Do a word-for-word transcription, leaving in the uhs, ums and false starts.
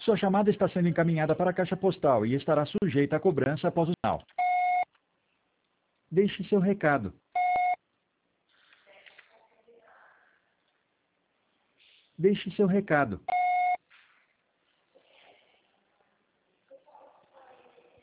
Sua chamada está sendo encaminhada para a caixa postal e estará sujeita a cobrança após o sinal. Deixe seu recado. Deixe seu recado.